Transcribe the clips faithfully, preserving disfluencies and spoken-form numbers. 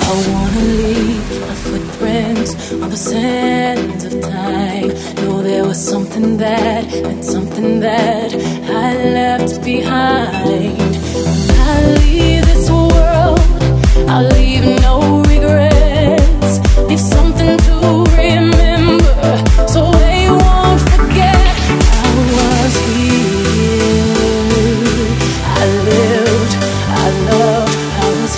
wanna leave my footprints on the sands of time. No, there was something that, and something that I left behind. When I leave this world, I'll leave no regrets. Leave something to remember, so they won't forget. I was here, I lived, I loved, I was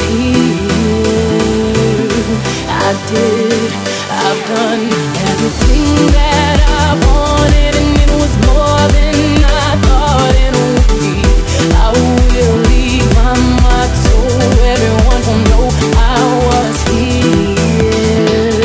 here. I did, I've done everything that I wanted, and it was more than I thought it would be. I will leave my mark so everyone will know I was here.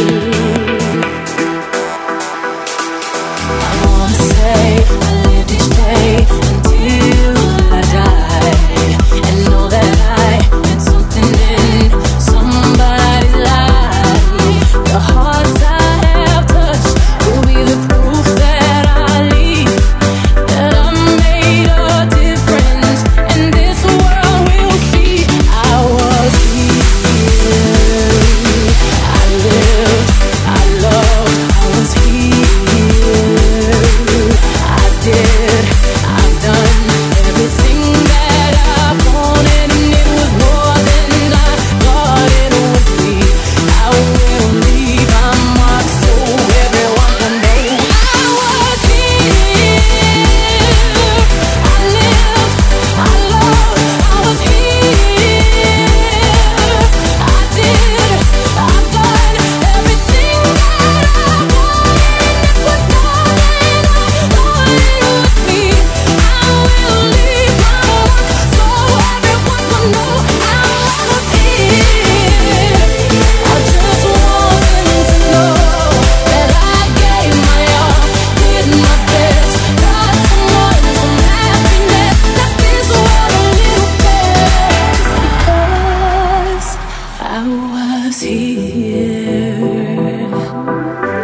I wanna say I lived each day until I died, and know that I did something in somebody's life. The hearts I have touched will be the proof that I leave, that I made a difference, and this world will see I was here. I lived, I loved, I was here. I did, I've done everything that I wanted, and it was more than I thought it would be. I will leave my mark so everyone can know I was here. I lived, I loved, I was here. I did, I've done everything that I wanted, and it was more than I thought it would be. I will leave my mark so everyone will know I was here. I just want them to know that I gave my all, did my best, got someone, some happiness, that this world a little best, because I was here.